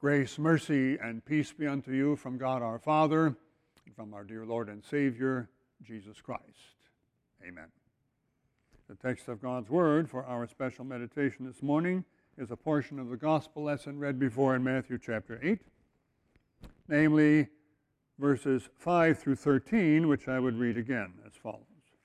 Grace, mercy, and peace be unto you from God our Father, and from our dear Lord and Savior, Jesus Christ. Amen. The text of God's Word for our special meditation this morning is a portion of the Gospel lesson read before in Matthew chapter 8, namely verses 5 through 13, which I would read again as follows.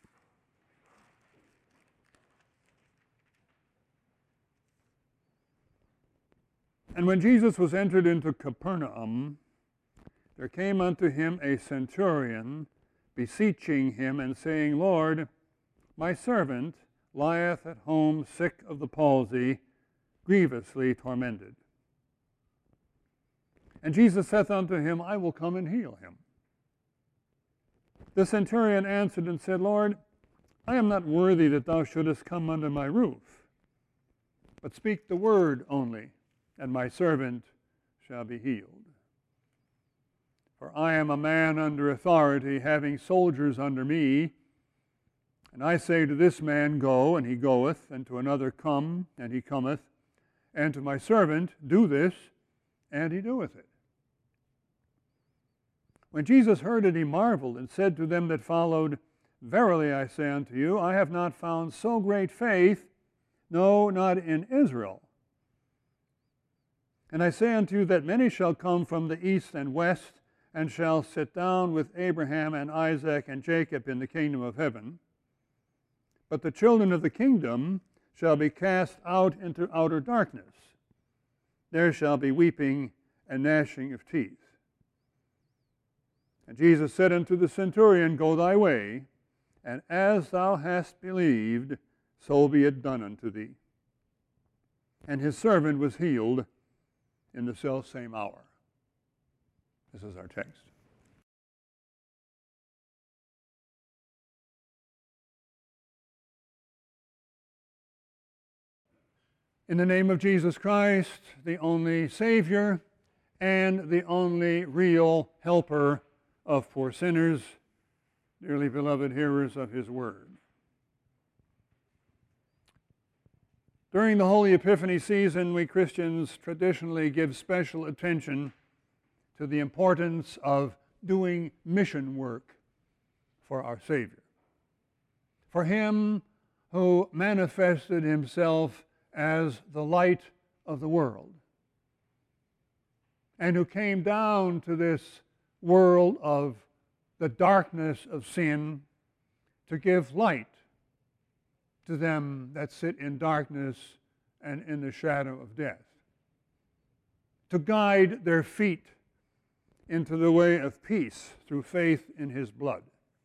And when Jesus was entered into Capernaum, there came unto him a centurion, beseeching him, and saying, Lord, my servant lieth at home sick of the palsy, grievously tormented. And Jesus saith unto him, I will come and heal him. The centurion answered and said, Lord, I am not worthy that thou shouldest come under my roof, but speak the word only, and my servant shall be healed. For I am a man under authority, having soldiers under me. And I say to this man, Go, and he goeth, and to another, Come, and he cometh, and to my servant, Do this, and he doeth it. When Jesus heard it, he marveled, and said to them that followed, Verily I say unto you, I have not found so great faith, no, not in Israel. And I say unto you that many shall come from the east and west, and shall sit down with Abraham and Isaac and Jacob in the kingdom of heaven. But the children of the kingdom shall be cast out into outer darkness. There shall be weeping and gnashing of teeth. And Jesus said unto the centurion, Go thy way, and as thou hast believed, so be it done unto thee. And his servant was healed in the selfsame hour. This is our text. In the name of Jesus Christ, the only Savior and the only real helper of poor sinners, dearly beloved hearers of his word. During the Holy Epiphany season, we Christians traditionally give special attention to the importance of doing mission work for our Savior, for him who manifested himself as the light of the world, and who came down to this world of the darkness of sin to give light to them that sit in darkness and in the shadow of death, to guide their feet into the way of peace through faith in his blood.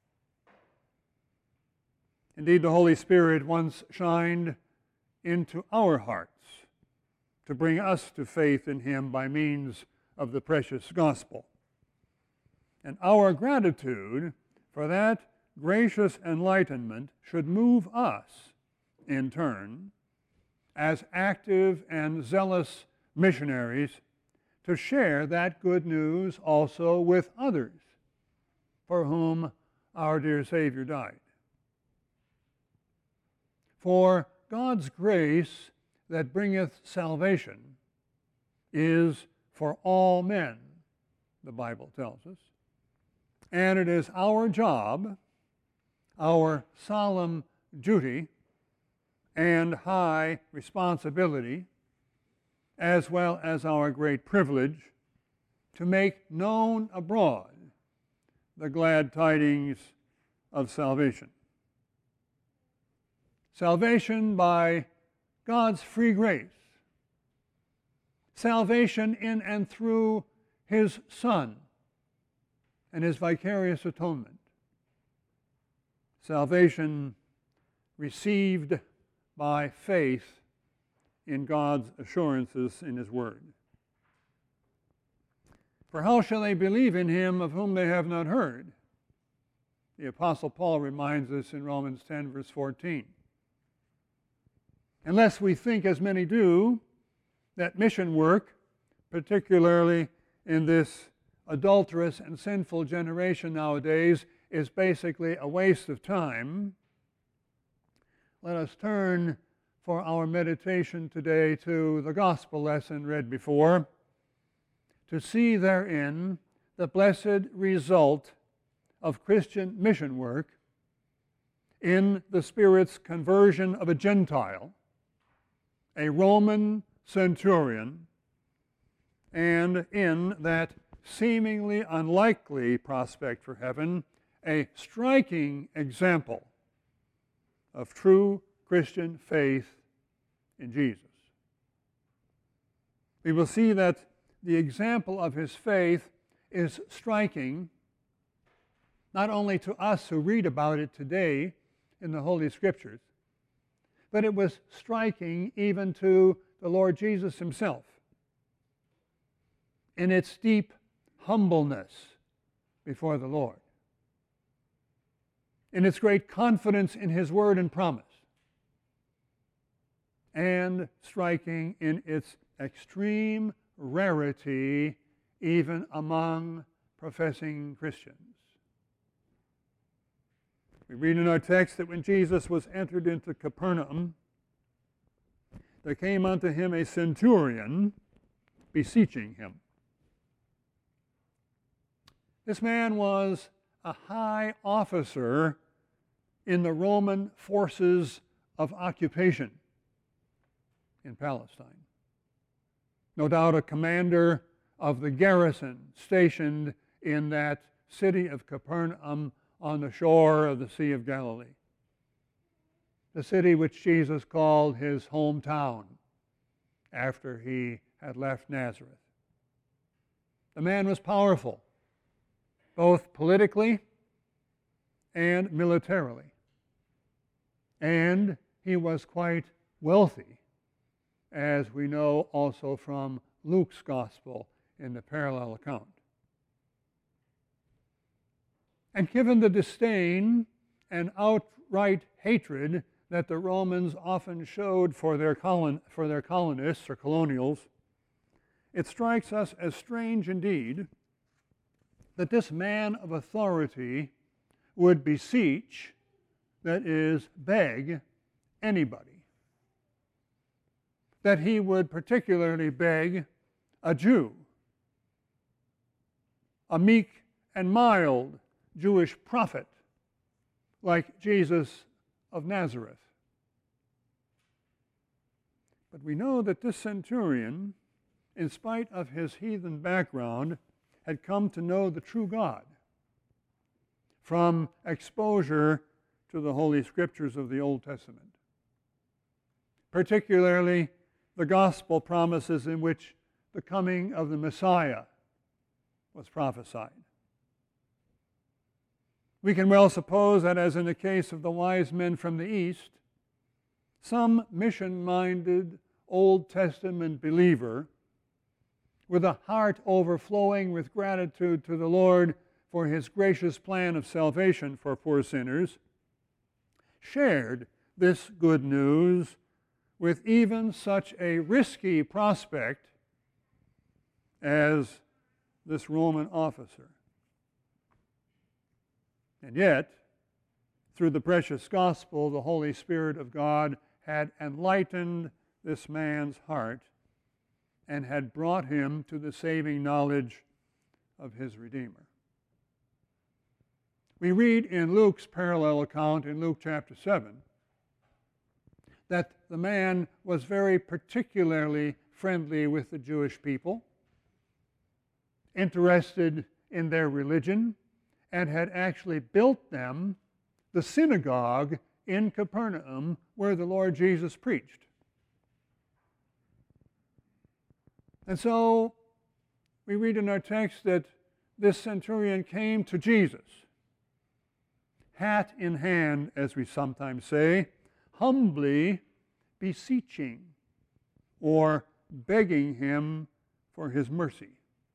Indeed, the Holy Spirit once shined into our hearts to bring us to faith in him by means of the precious gospel. And our gratitude for that gracious enlightenment should move us, in turn, as active and zealous missionaries, to share that good news also with others for whom our dear Savior died. For God's grace that bringeth salvation is for all men, the Bible tells us, and it is our job, our solemn duty, and high responsibility, as well as our great privilege, to make known abroad the glad tidings of salvation. Salvation by God's free grace. Salvation in and through his Son and his vicarious atonement. Salvation received by faith in God's assurances in his word. For how shall they believe in him of whom they have not heard? The Apostle Paul reminds us in Romans 10, verse 14. Unless we think, as many do, that mission work, particularly in this adulterous and sinful generation nowadays, is basically a waste of time, let us turn for our meditation today to the gospel lesson read before, to see therein the blessed result of Christian mission work in the Spirit's conversion of a Gentile, a Roman centurion, and in that seemingly unlikely prospect for heaven, a striking example of true Christian faith in Jesus. We will see that the example of his faith is striking not only to us who read about it today in the Holy Scriptures, but it was striking even to the Lord Jesus himself in its deep humbleness before the Lord, in its great confidence in his word and promise, and striking in its extreme rarity even among professing Christians. We read in our text that when Jesus was entered into Capernaum, there came unto him a centurion beseeching him. This man was a high officer in the Roman forces of occupation in Palestine. No doubt a commander of the garrison stationed in that city of Capernaum on the shore of the Sea of Galilee, the city which Jesus called his hometown after he had left Nazareth. The man was powerful, both politically and militarily, and he was quite wealthy, as we know also from Luke's Gospel in the parallel account. And given the disdain and outright hatred that the Romans often showed for their colonists or colonials, it strikes us as strange indeed that this man of authority would beseech, that is, beg, anybody. That he would particularly beg a Jew, a meek and mild Jewish prophet like Jesus of Nazareth. But we know that this centurion, in spite of his heathen background, had come to know the true God from exposure to the Holy Scriptures of the Old Testament, particularly the gospel promises in which the coming of the Messiah was prophesied. We can well suppose that, as in the case of the wise men from the East, some mission-minded Old Testament believer with a heart overflowing with gratitude to the Lord for his gracious plan of salvation for poor sinners, shared this good news with even such a risky prospect as this Roman officer. And yet, through the precious gospel, the Holy Spirit of God had enlightened this man's heart and had brought him to the saving knowledge of his Redeemer. We read in Luke's parallel account in Luke chapter 7 that the man was very particularly friendly with the Jewish people, interested in their religion, and had actually built them the synagogue in Capernaum where the Lord Jesus preached. And so we read in our text that this centurion came to Jesus, hat in hand, as we sometimes say, humbly beseeching or begging him for his mercy,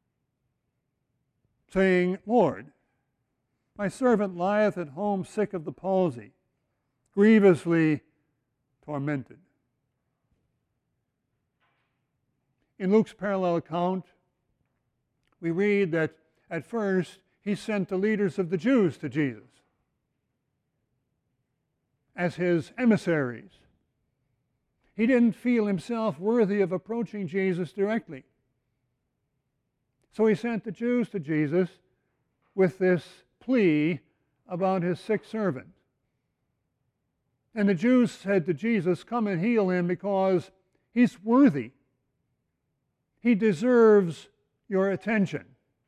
saying, Lord, my servant lieth at home sick of the palsy, grievously tormented. In Luke's parallel account, we read that at first he sent the leaders of the Jews to Jesus as his emissaries. He didn't feel himself worthy of approaching Jesus directly. So he sent the Jews to Jesus with this plea about his sick servant. And the Jews said to Jesus, "Come and heal him because he's worthy. He deserves your attention."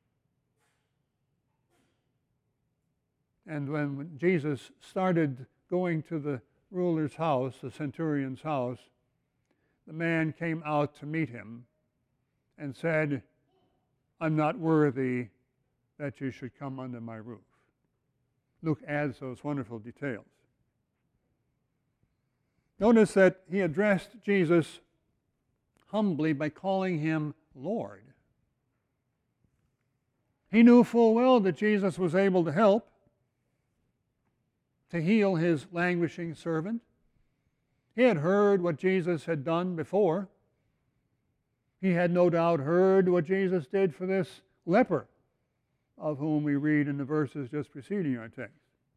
And when Jesus started going to the ruler's house, the centurion's house, the man came out to meet him and said, "I'm not worthy that you should come under my roof." Luke adds those wonderful details. Notice that he addressed Jesus humbly by calling him Lord. He knew full well that Jesus was able to help, to heal his languishing servant. He had heard what Jesus had done before. He had no doubt heard what Jesus did for this leper, of whom we read in the verses just preceding our text.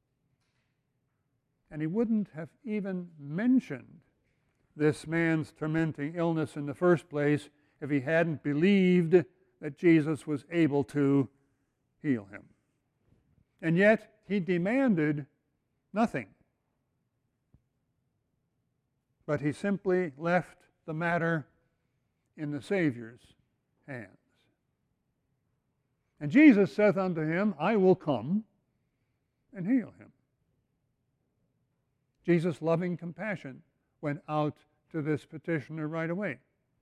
And he wouldn't have even mentioned this man's tormenting illness in the first place if he hadn't believed that Jesus was able to heal him. And yet he demanded nothing. But he simply left the matter in the Savior's hands. And Jesus saith unto him, "I will come and heal him." Jesus' loving compassion went out to this petitioner right away.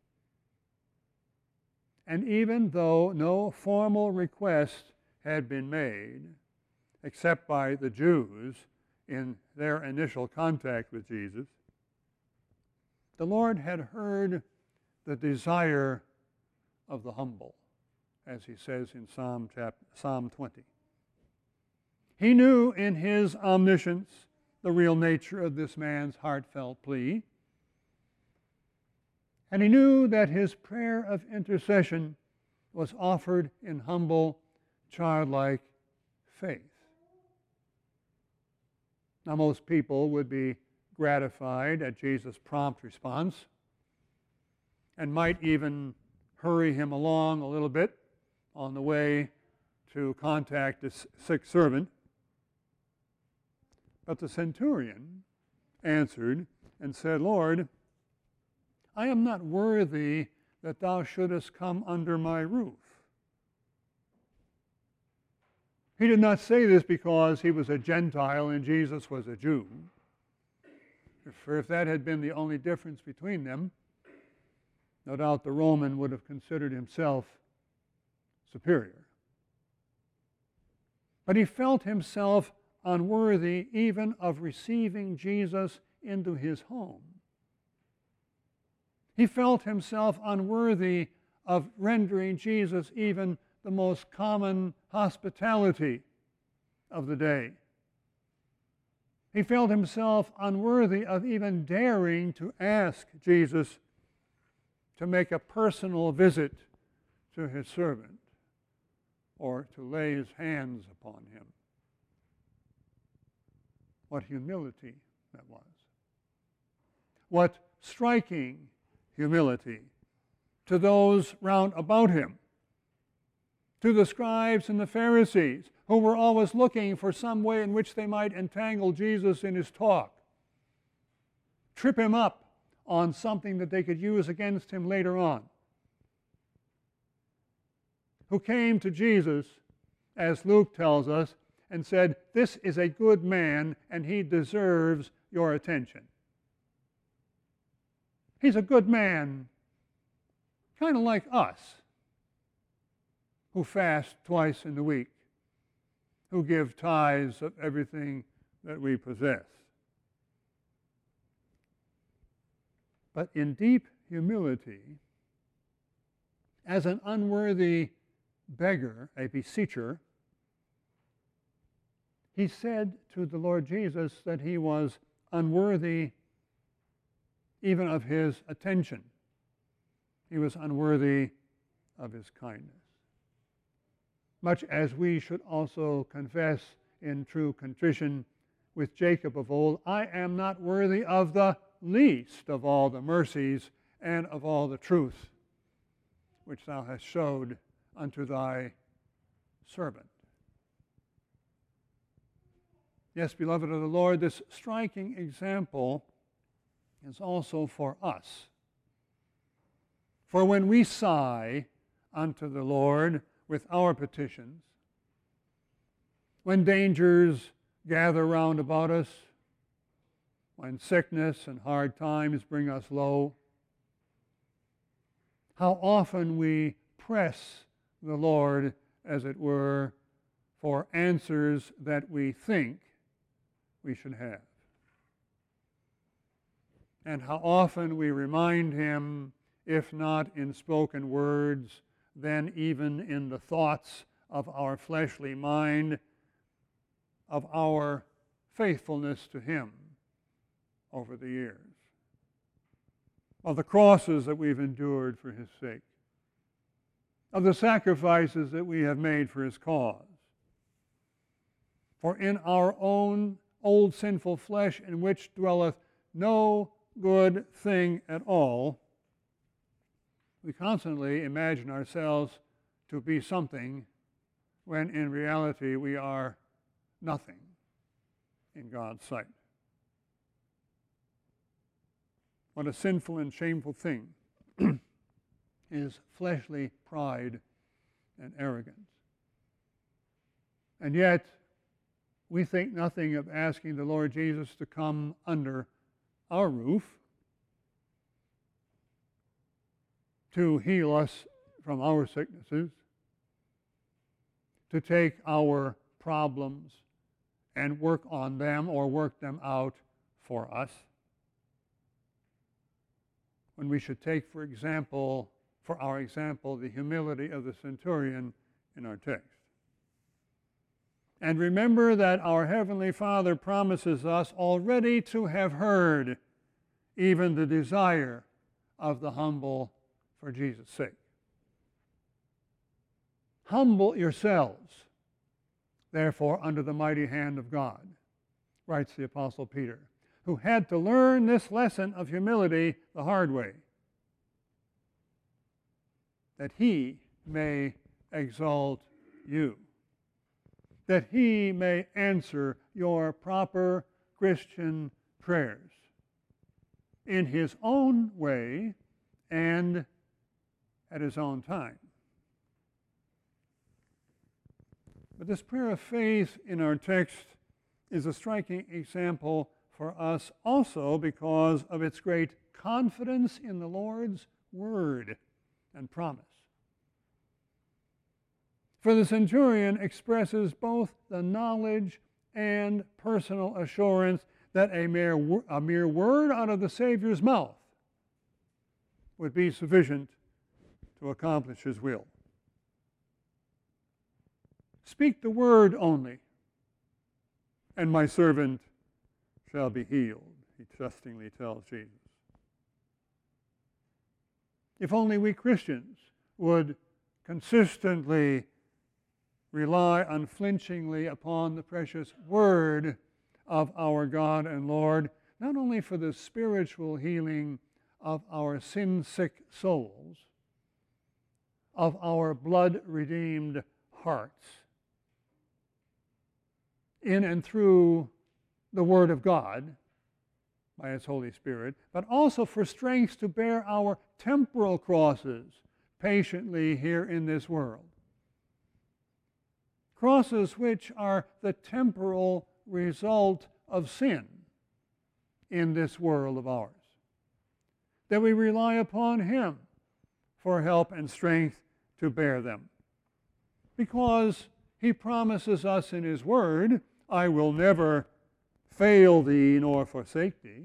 And even though no formal request had been made, except by the Jews in their initial contact with Jesus, the Lord had heard the desire of the humble, as he says in Psalm 20. He knew in his omniscience the real nature of this man's heartfelt plea, and he knew that his prayer of intercession was offered in humble, childlike faith. Now, most people would be gratified at Jesus' prompt response and might even hurry him along a little bit on the way to contact the sick servant. But the centurion answered and said, "Lord, I am not worthy that thou shouldest come under my roof." He did not say this because he was a Gentile and Jesus was a Jew. For if that had been the only difference between them, no doubt the Roman would have considered himself superior. But he felt himself unworthy even of receiving Jesus into his home. He felt himself unworthy of rendering Jesus even the most common hospitality of the day. He felt himself unworthy of even daring to ask Jesus to make a personal visit to his servant or to lay his hands upon him. What humility that was. What striking humility to those round about him, to the scribes and the Pharisees, who were always looking for some way in which they might entangle Jesus in his talk, trip him up on something that they could use against him later on, who came to Jesus, as Luke tells us, and said, "This is a good man, and he deserves your attention." He's a good man, kind of like us, who fast twice in the week, who give tithes of everything that we possess. But in deep humility, as an unworthy beggar, a beseecher, he said to the Lord Jesus that he was unworthy even of his attention. He was unworthy of his kindness. Much as we should also confess in true contrition with Jacob of old, "I am not worthy of the least of all the mercies and of all the truth which thou hast showed unto thy servant. Yes, beloved of the Lord, this striking example is also for us. For when we sigh unto the Lord with our petitions, when dangers gather round about us, when sickness and hard times bring us low, how often we press the Lord, as it were, for answers that we think we should have. And how often we remind Him, if not in spoken words, then even in the thoughts of our fleshly mind, of our faithfulness to Him over the years, of the crosses that we've endured for His sake, of the sacrifices that we have made for His cause. For in our own old sinful flesh, in which dwelleth no good thing at all, we constantly imagine ourselves to be something when in reality we are nothing in God's sight. What a sinful and shameful thing is fleshly pride and arrogance. And yet, we think nothing of asking the Lord Jesus to come under our roof to heal us from our sicknesses, to take our problems and work on them or work them out for us, when we should take, for our example, the humility of the centurion in our text. And remember that our Heavenly Father promises us already to have heard even the desire of the humble for Jesus' sake. Humble yourselves, therefore, under the mighty hand of God, writes the Apostle Peter, who had to learn this lesson of humility the hard way, that He may exalt you, that He may answer your proper Christian prayers in His own way and at His own time. But this prayer of faith in our text is a striking example for us also because of its great confidence in the Lord's word and promise. For the centurion expresses both the knowledge and personal assurance that a mere word out of the Savior's mouth would be sufficient to accomplish His will. Speak the word only, and my servant shall be healed, he trustingly tells Jesus. If only we Christians would consistently rely unflinchingly upon the precious word of our God and Lord, not only for the spiritual healing of our sin-sick souls, of our blood-redeemed hearts, in and through the Word of God by its Holy Spirit, but also for strength to bear our temporal crosses patiently here in this world. Crosses which are the temporal result of sin in this world of ours. That we rely upon Him for help and strength to bear them. Because He promises us in His Word, I will never fail thee nor forsake thee.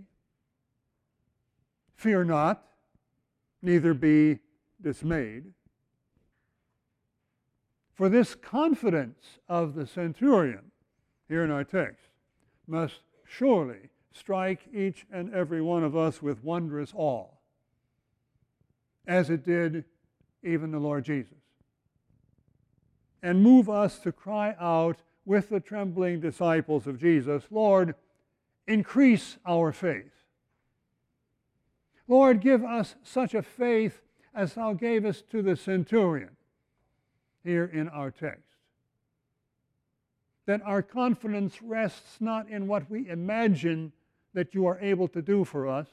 Fear not, neither be dismayed. For this confidence of the centurion, here in our text, must surely strike each and every one of us with wondrous awe, as it did even the Lord Jesus, and move us to cry out with the trembling disciples of Jesus, Lord, increase our faith. Lord, give us such a faith as Thou gavest to the centurion, here in our text. That our confidence rests not in what we imagine that you are able to do for us,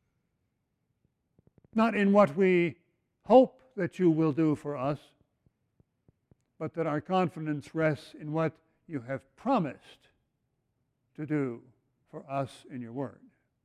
not in what we hope that you will do for us, but that our confidence rests in what you have promised to do for us in your word.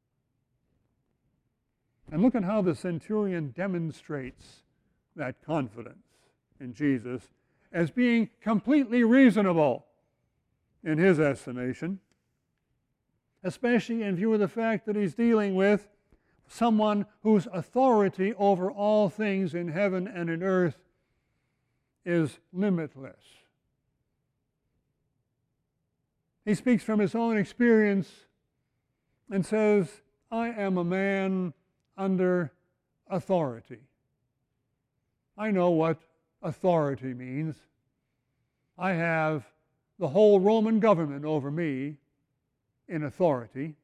And look at how the centurion demonstrates that confidence in Jesus as being completely reasonable in his estimation, especially in view of the fact that he's dealing with someone whose authority over all things in heaven and in earth is limitless. He speaks from his own experience and says, I am a man under authority. I know what authority means. I have the whole Roman government over me in authority,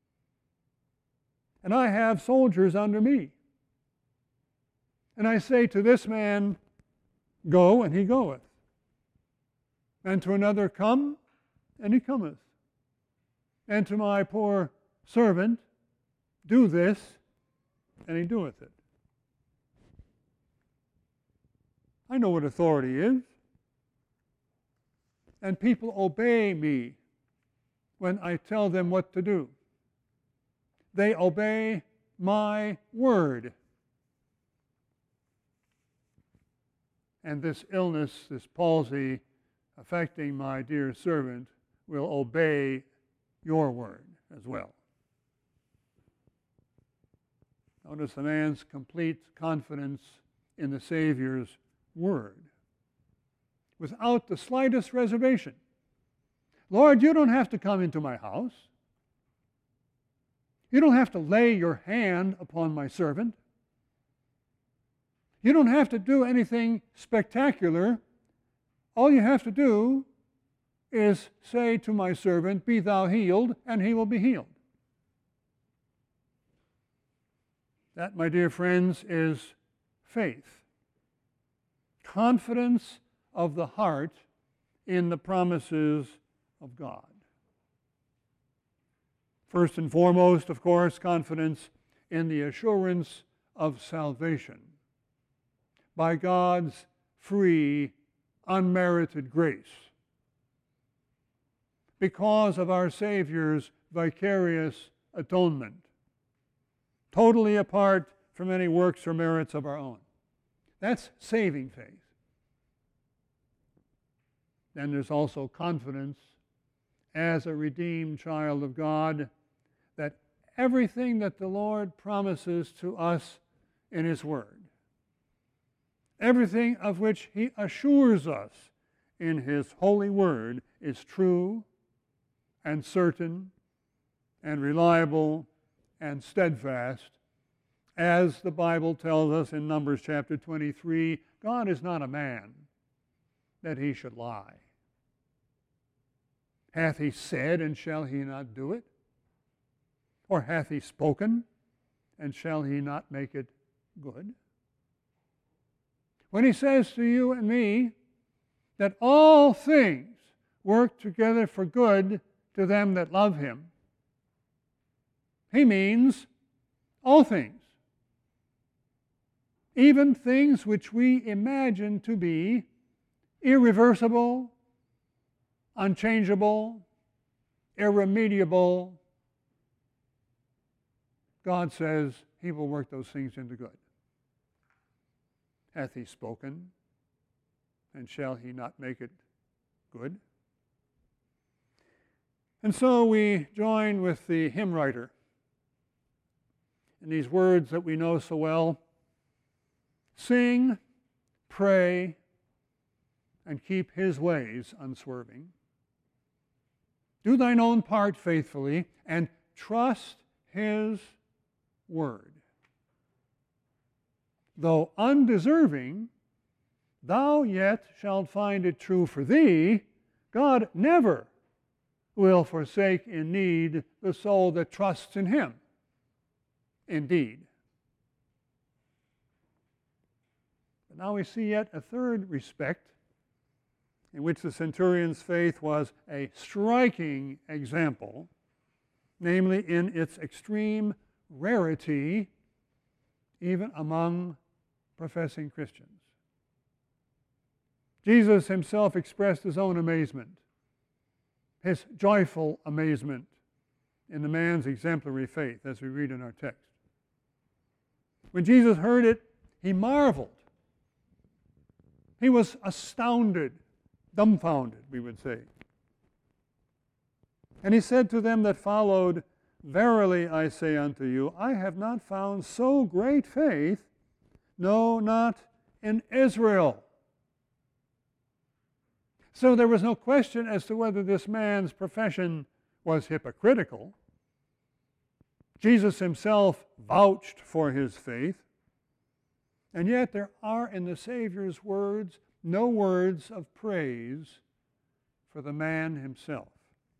and I have soldiers under me. And I say to this man, go, and he goeth. And to another, come, and he cometh. And to my poor servant, do this, and he doeth it. I know what authority is. And people obey me when I tell them what to do. They obey my word. And this illness, this palsy affecting my dear servant will obey your word as well. Notice the man's complete confidence in the Savior's word, without the slightest reservation. Lord, you don't have to come into my house. You don't have to lay your hand upon my servant. You don't have to do anything spectacular. All you have to do is say to my servant, be thou healed, and he will be healed. That, my dear friends, is faith. Confidence of the heart in the promises of God. First and foremost, of course, confidence in the assurance of salvation by God's free, unmerited grace, because of our Savior's vicarious atonement, totally apart from any works or merits of our own. That's saving faith. Then there's also confidence as a redeemed child of God that everything that the Lord promises to us in His Word, everything of which He assures us in His holy Word, is true and certain and reliable and steadfast. As the Bible tells us in Numbers chapter 23, God is not a man that He should lie. Hath He said, and shall He not do it? Or hath He spoken, and shall He not make it good? When He says to you and me that all things work together for good to them that love Him, He means all things, even things which we imagine to be irreversible, unchangeable, irremediable. God says He will work those things into good. Hath He spoken, and shall He not make it good? And so we join with the hymn writer in these words that we know so well. Sing, pray, and keep His ways unswerving. Do thine own part faithfully, and trust His word. Though undeserving, thou yet shalt find it true for thee. God never will forsake in need the soul that trusts in Him. Indeed. But now we see yet a third respect in which the centurion's faith was a striking example, namely in its extreme rarity, even among professing Christians. Jesus himself expressed his own amazement, his joyful amazement in the man's exemplary faith, as we read in our text. When Jesus heard it, he marveled. He was astounded, dumbfounded, we would say. And he said to them that followed, "Verily I say unto you, I have not found so great faith, no, not in Israel." So there was no question as to whether this man's profession was hypocritical. Jesus himself vouched for his faith. And yet there are in the Savior's words no words of praise for the man himself.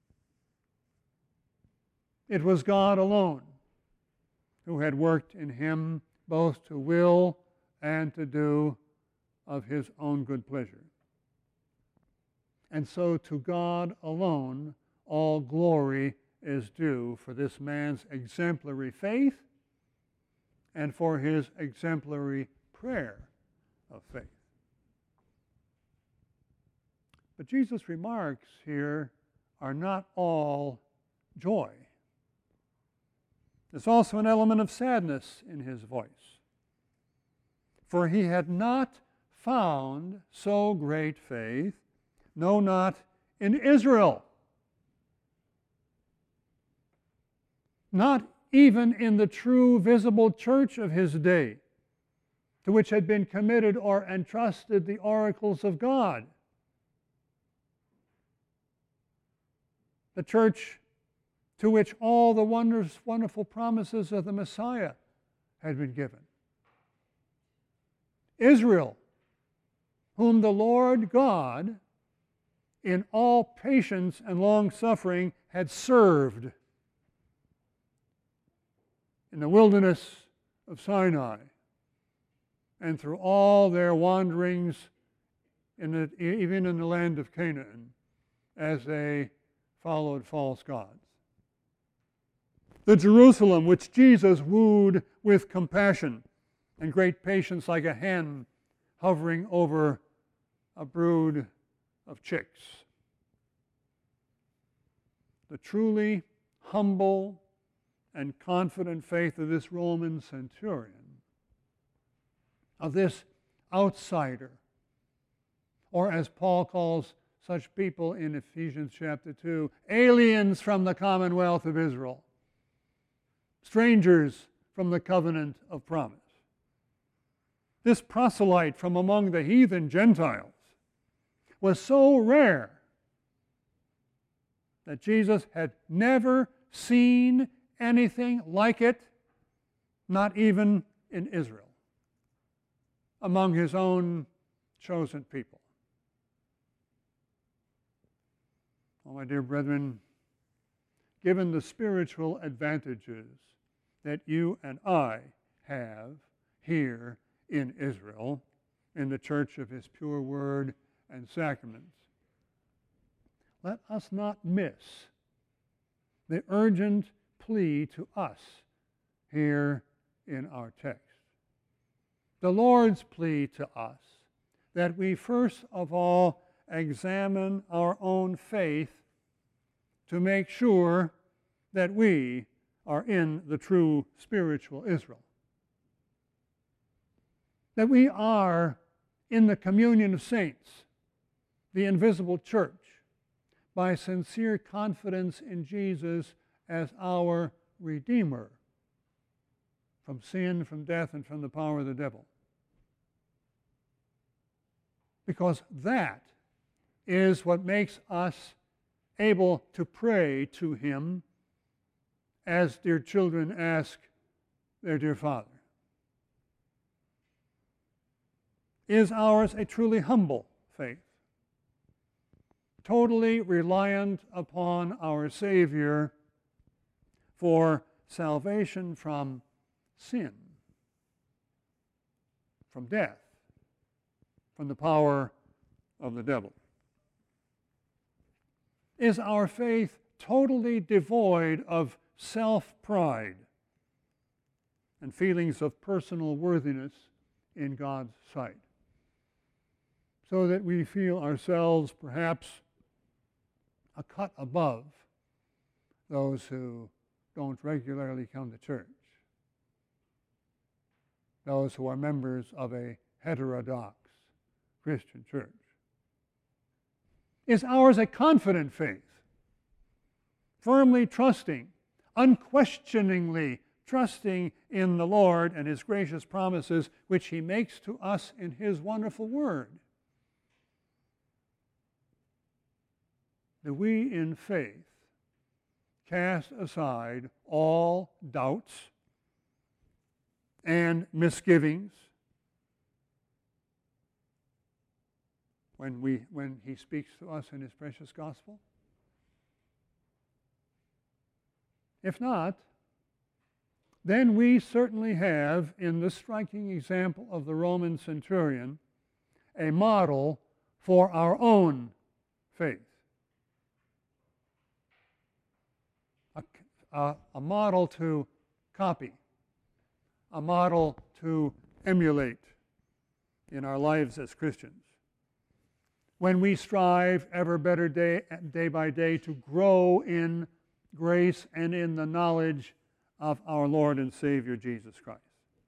It was God alone who had worked in him both to will and to do of his own good pleasure. And so to God alone all glory is due for this man's exemplary faith and for his exemplary prayer of faith. But Jesus' remarks here are not all joy. There's also an element of sadness in his voice. For he had not found so great faith, no, not in Israel. Not even in the true visible church of his day, to which had been committed or entrusted the oracles of God. The church to which all the wonderful promises of the Messiah had been given. Israel, whom the Lord God, in all patience and long-suffering, had served in the wilderness of Sinai and through all their wanderings, even in the land of Canaan, as they followed false gods. The Jerusalem which Jesus wooed with compassion and great patience, like a hen hovering over a brood of chicks. The truly humble and confident faith of this Roman centurion, of this outsider, or as Paul calls such people in Ephesians chapter 2, aliens from the commonwealth of Israel, strangers from the covenant of promise. This proselyte from among the heathen Gentiles was so rare that Jesus had never seen anything like it, not even in Israel, among his own chosen people. Oh, my dear brethren, given the spiritual advantages that you and I have here in Israel, in the church of his pure word and sacraments, let us not miss the urgent plea to us here in our text. The Lord's plea to us that we first of all examine our own faith to make sure that we are in the true spiritual Israel. That we are in the communion of saints, the invisible church, by sincere confidence in Jesus as our Redeemer from sin, from death, and from the power of the devil. Because that is what makes us able to pray to him as dear children ask their dear Father. Is ours a truly humble faith, totally reliant upon our Savior for salvation from sin, from death, from the power of the devil? Is our faith totally devoid of self-pride and feelings of personal worthiness in God's sight, so that we feel ourselves perhaps a cut above those who don't regularly come to church, those who are members of a heterodox Christian church? Is ours a confident faith, firmly trusting, unquestioningly trusting in the Lord and His gracious promises, which He makes to us in His wonderful Word? Do we in faith cast aside all doubts and misgivings when He speaks to us in His precious gospel? If not, then we certainly have, in the striking example of the Roman centurion, a model for our own faith. A model to copy, a model to emulate in our lives as Christians, when we strive ever better day by day to grow in grace and in the knowledge of our Lord and Savior Jesus Christ.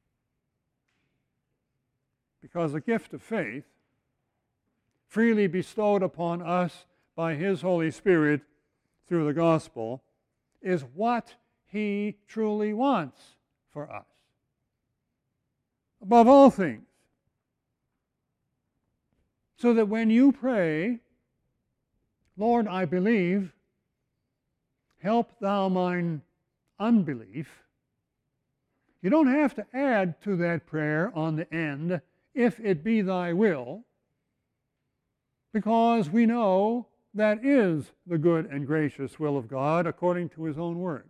Because the gift of faith, freely bestowed upon us by His Holy Spirit through the gospel, is what He truly wants for us, above all things. So that when you pray, Lord, I believe, help thou mine unbelief, you don't have to add to that prayer on the end, if it be thy will, because we know that is the good and gracious will of God according to His own word,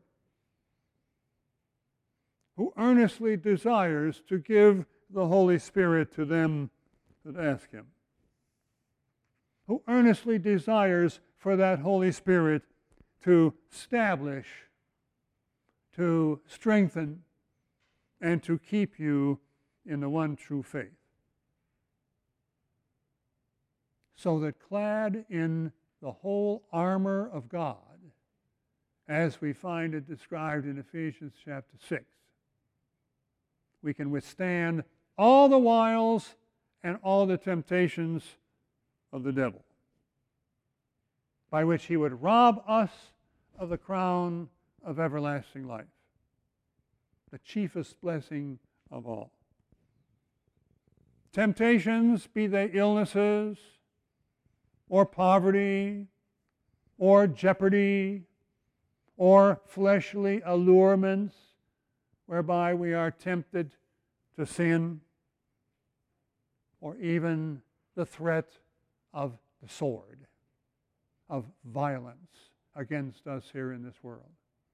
who earnestly desires to give the Holy Spirit to them that ask Him, who earnestly desires for that Holy Spirit to establish, to strengthen, and to keep you in the one true faith. So that clad in the whole armor of God, as we find it described in Ephesians chapter 6, we can withstand all the wiles and all the temptations of the devil, by which he would rob us of the crown of everlasting life, the chiefest blessing of all. Temptations, be they illnesses, or poverty, or jeopardy, or fleshly allurements, whereby we are tempted to sin, or even the threat of the sword, of violence against us here in this world.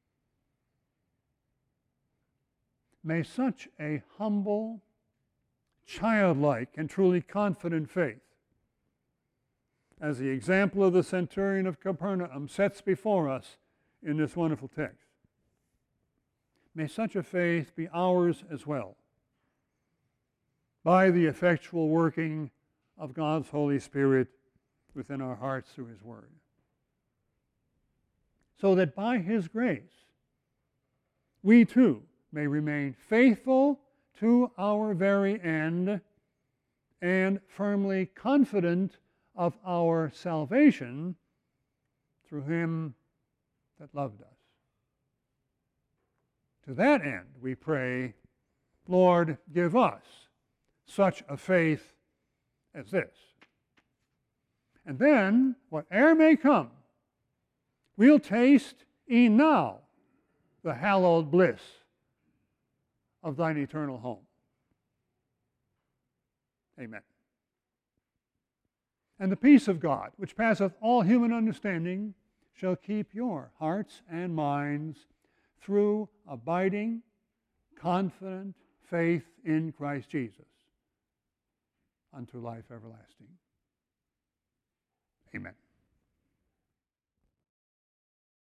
May such a humble, childlike, and truly confident faith, as the example of the centurion of Capernaum sets before us in this wonderful text, may such a faith be ours as well, by the effectual working of God's Holy Spirit within our hearts through His Word. So that by His grace, we too may remain faithful to our very end and firmly confident of our salvation through Him that loved us. To that end, we pray, Lord, give us such a faith as this. And then, whate'er may come, we'll taste e'en now the hallowed bliss of thine eternal home. Amen. And the peace of God, which passeth all human understanding, shall keep your hearts and minds through abiding, confident faith in Christ Jesus unto life everlasting. Amen.